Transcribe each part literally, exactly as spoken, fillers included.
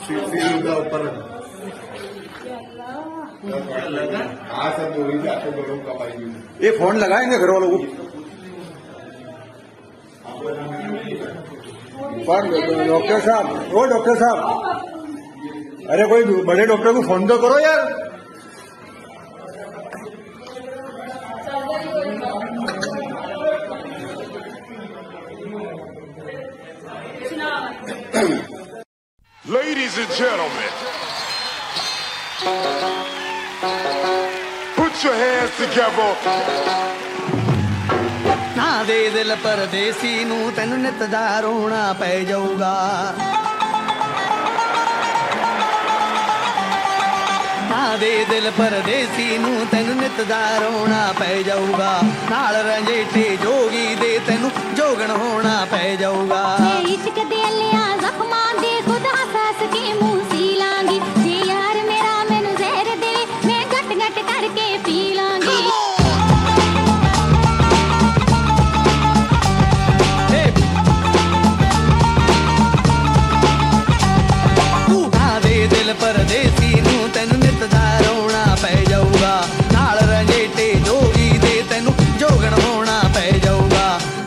ऊपर हाँ सर बोली थी आपको दोनों कब आएगी ये फोन लगाएंगे घर वालों को डॉक्टर साहब ओ डॉक्टर साहब अरे कोई बड़े डॉक्टर को फोन तो करो यार Ladies and gentlemen, put your hands together. ना दे दिल परदेसी नू तैनू नित दा रोना पै जाऊगा ना दे दिल परदेसी नू तैनू नित दा रोना पै जाऊगा नाल रंजेटे जोगी दे तैनू जोगण होना पै जाऊगा इश्क दे लिया जख्मां दे खुद हंस के मुंह सी लांगी जे यार मेरा मैनू जहर दे मैं घट घट करके पी लांगी दिल परदेसी नू तैनू नित दा रोना पै जाऊगा नाल रंजेटे जोगी दे तैनू जोगण होना पै जाऊगा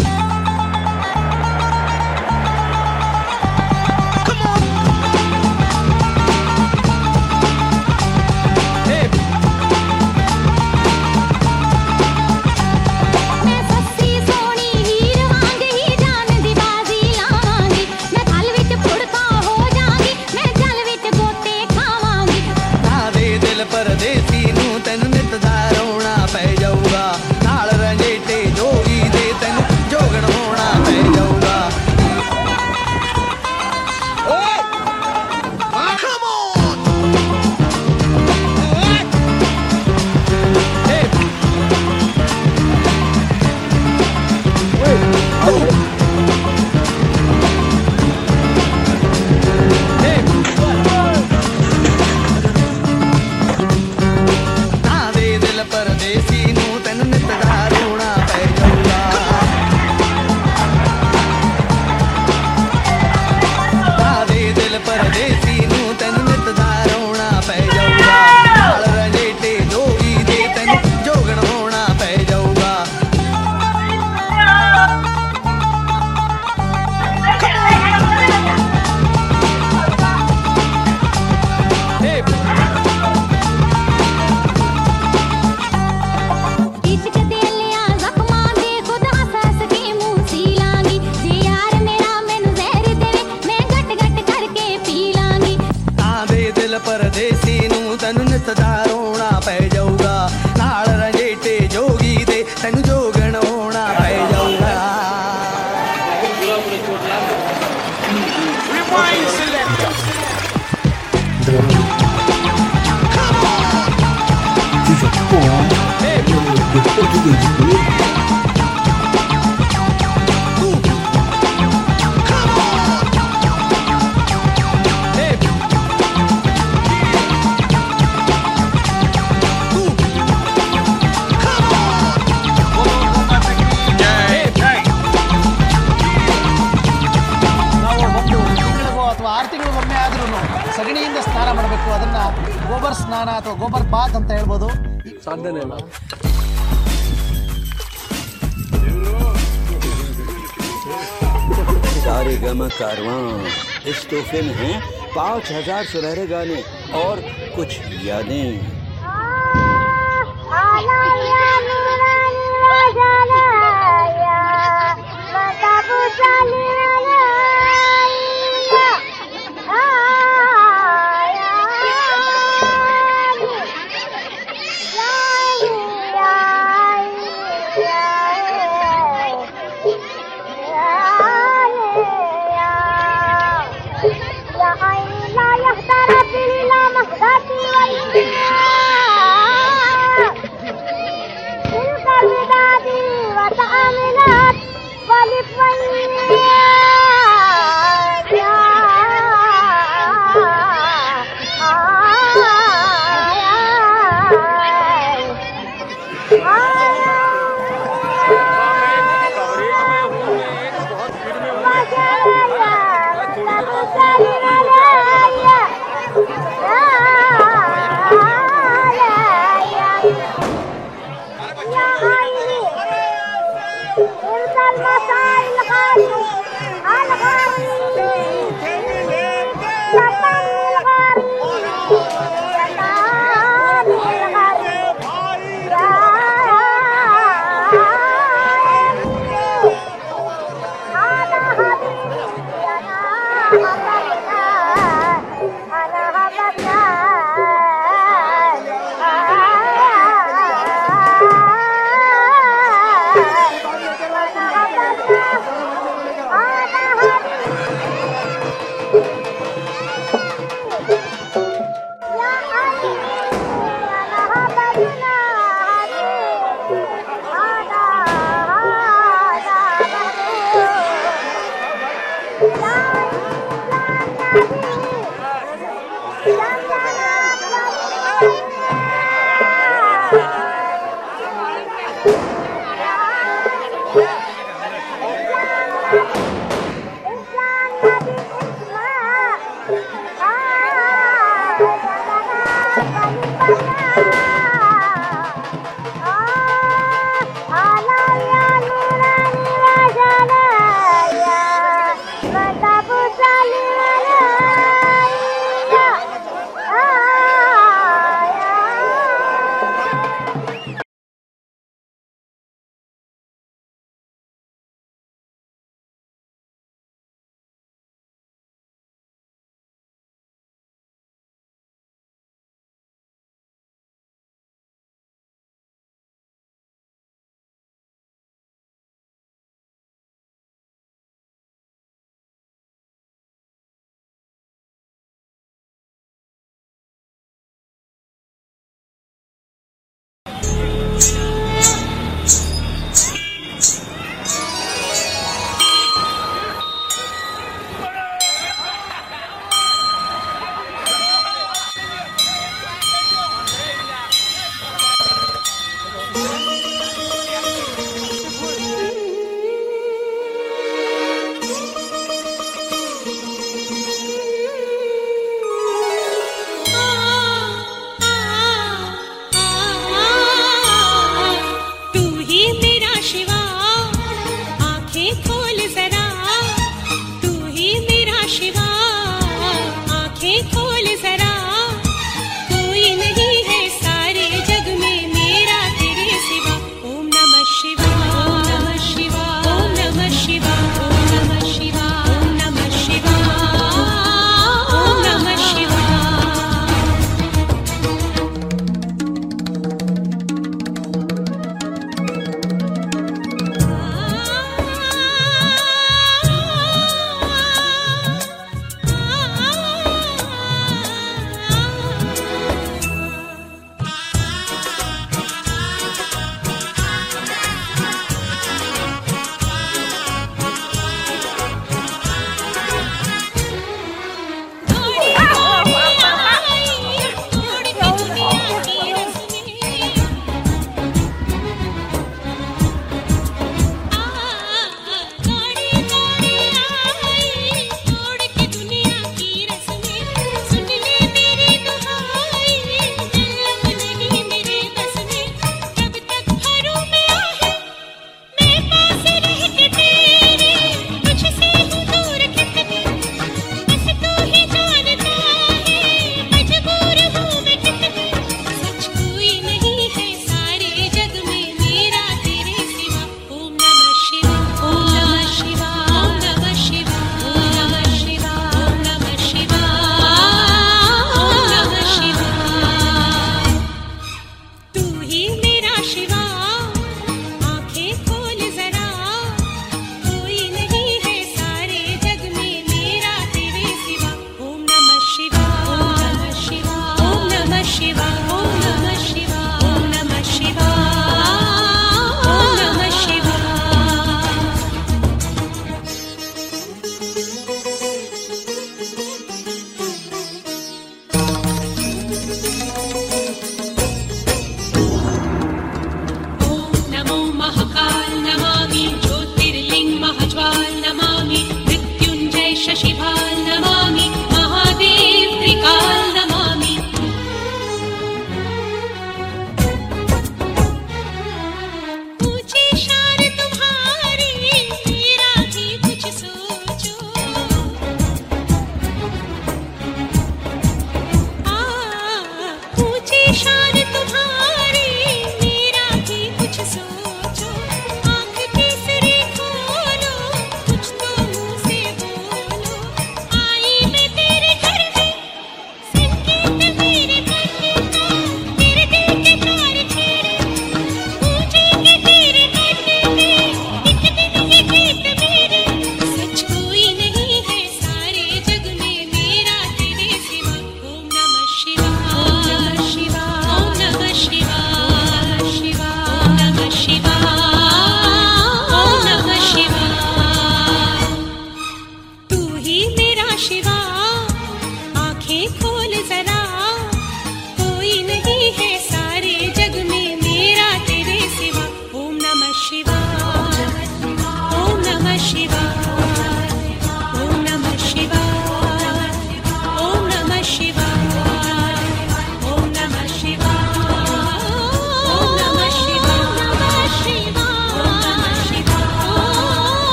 मैं सस्सी सोनी हीर वांग ही जान दी बाजी लावांगी मैं थल विच फुड़का हो जांगी मैं जल विच गोते खावांगी ना दे दिल परदेसी नू तैनू नित दा रोना पै जाऊगा नाल रंजेटे जोगी दे तैनू जोगण होना पै जाऊगा ना दे दिल परदेसी नू तैनू नित दा रोना पै जाऊगा ना दे दिल परदेसी नू तैनू नित दा रोना पै जाऊगा नाल रंजेटे जोगी दे तैनू जोगण होना पै जाऊगा इश्क दे लिया जख्मां दे खुद हंस के मुंह सी लांगी जे यार मेरा मैनू जहर दे मैं घट घट करके पी लांगी ना दे दिल परदेसी नू तैनू नित दा रोना पै जाऊगा नाल रंजेटे जोगी दे तैनू जोगण होना पै जाऊगा Rewind selector. ನಾವು ಒಂದು ತಿಂಗಳಿಗೋ ಅಥವಾ ಆರು ತಿಂಗಳಿಗೊಮ್ಮೆ ಆದ್ರೂ ಸಗಣಿಯಿಂದ ಸ್ನಾನ ಮಾಡಬೇಕು ಅದನ್ನ ಗೋಬರ್ ಸ್ನಾನ ಅಥವಾ ಗೋಬರ್ ಬಾತ್ ಅಂತ ಹೇಳ್ಬೋದು ಸಾಧ್ಯನೇ ಇಲ್ಲ सारे गमा कारवां इस तोहफे में हैं पाँच हजार सुनहरे गाने और कुछ यादें وتأمنت ولطفا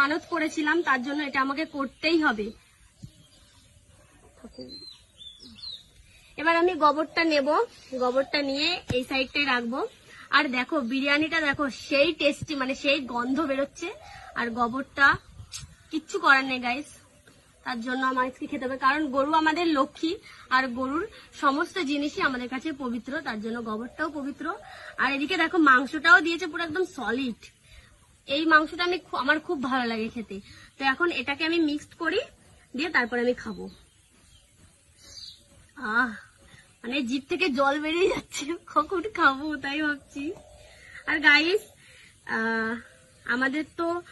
মানত করেছিলাম, তার জন্য এটা আমাকে করতেই হবে। এবার আমি গোবরটা নেব, গোবরটা নিয়ে এই সাইডটায় রাখবো। আর দেখো বিরিয়ানিটা দেখো সেই টেস্টি, মানে সেই গন্ধ বেরোচ্ছে। আর গোবরটা কিচ্ছু করার নেই গাইস, তার জন্য আমাকে খেতে হবে, কারণ গরু আমাদের লক্ষ্মী আর গরুর সমস্ত জিনিসই আমাদের কাছে পবিত্র, তার জন্য গোবরটাও পবিত্র। আর এদিকে দেখো মাংসটাও দিয়েছে পুরো একদম সলিড। এই মাংসটা আমি আমার খুব ভালো লাগে খেতে। তো এখন এটাকে আমি মিক্সড করি, দিয়ে তারপরে আমি খাবো। আহ মানে জিভ থেকে জল বেরিয়ে যাচ্ছে, কখন খাবো তাই ভাবছি। আর গাইস আমাদের তো